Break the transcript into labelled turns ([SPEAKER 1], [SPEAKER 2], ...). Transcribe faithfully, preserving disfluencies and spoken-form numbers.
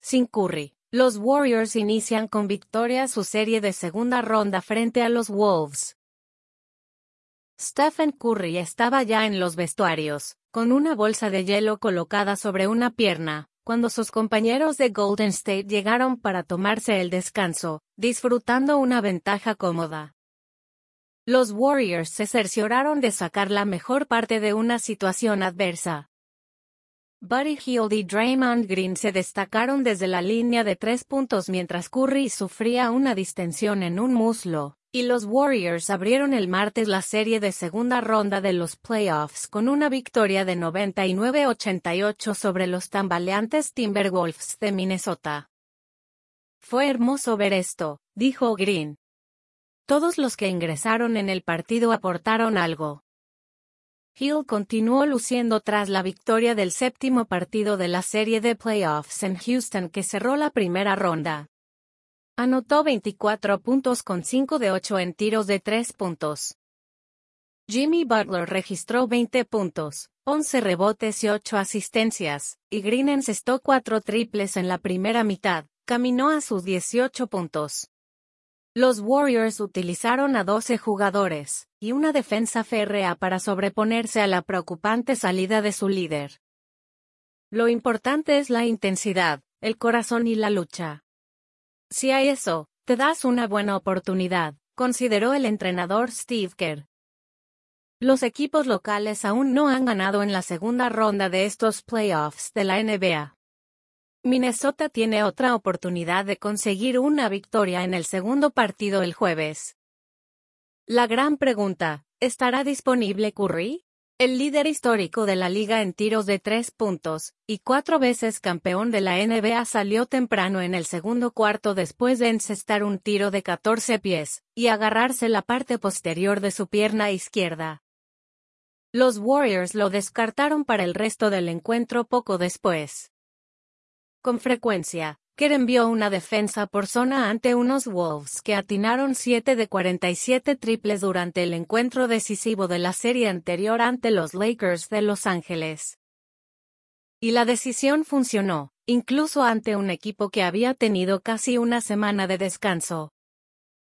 [SPEAKER 1] Sin Curry, los Warriors inician con victoria su serie de segunda ronda frente a los Wolves. Stephen Curry estaba ya en los vestuarios, con una bolsa de hielo colocada sobre una pierna, cuando sus compañeros de Golden State llegaron para tomarse el descanso, disfrutando una ventaja cómoda. Los Warriors se cercioraron de sacar la mejor parte de una situación adversa. Buddy Hield y Draymond Green se destacaron desde la línea de tres puntos mientras Curry sufría una distensión en un muslo, y los Warriors abrieron el martes la serie de segunda ronda de los playoffs con una victoria de noventa y nueve a ochenta y ocho sobre los tambaleantes Timberwolves de Minnesota. Fue hermoso ver esto, dijo Green. Todos los que ingresaron en el partido aportaron algo. Hill continuó luciendo tras la victoria del séptimo partido de la serie de playoffs en Houston que cerró la primera ronda. Anotó veinticuatro puntos con cinco de ocho en tiros de tres puntos. Jimmy Butler registró veinte puntos, once rebotes y ocho asistencias, y Green encestó cuatro triples en la primera mitad, caminó a sus dieciocho puntos. Los Warriors utilizaron a doce jugadores, y una defensa férrea para sobreponerse a la preocupante salida de su líder. Lo importante es la intensidad, el corazón y la lucha. Si hay eso, te das una buena oportunidad, consideró el entrenador Steve Kerr. Los equipos locales aún no han ganado en la segunda ronda de estos playoffs de la N B A. Minnesota tiene otra oportunidad de conseguir una victoria en el segundo partido el jueves. La gran pregunta, ¿estará disponible Curry? El líder histórico de la liga en tiros de tres puntos, y cuatro veces campeón de la N B A salió temprano en el segundo cuarto después de encestar un tiro de catorce pies, y agarrarse la parte posterior de su pierna izquierda. Los Warriors lo descartaron para el resto del encuentro poco después. Con frecuencia, Kerr envió una defensa por zona ante unos Wolves que atinaron siete de cuarenta y siete triples durante el encuentro decisivo de la serie anterior ante los Lakers de Los Ángeles. Y la decisión funcionó, incluso ante un equipo que había tenido casi una semana de descanso.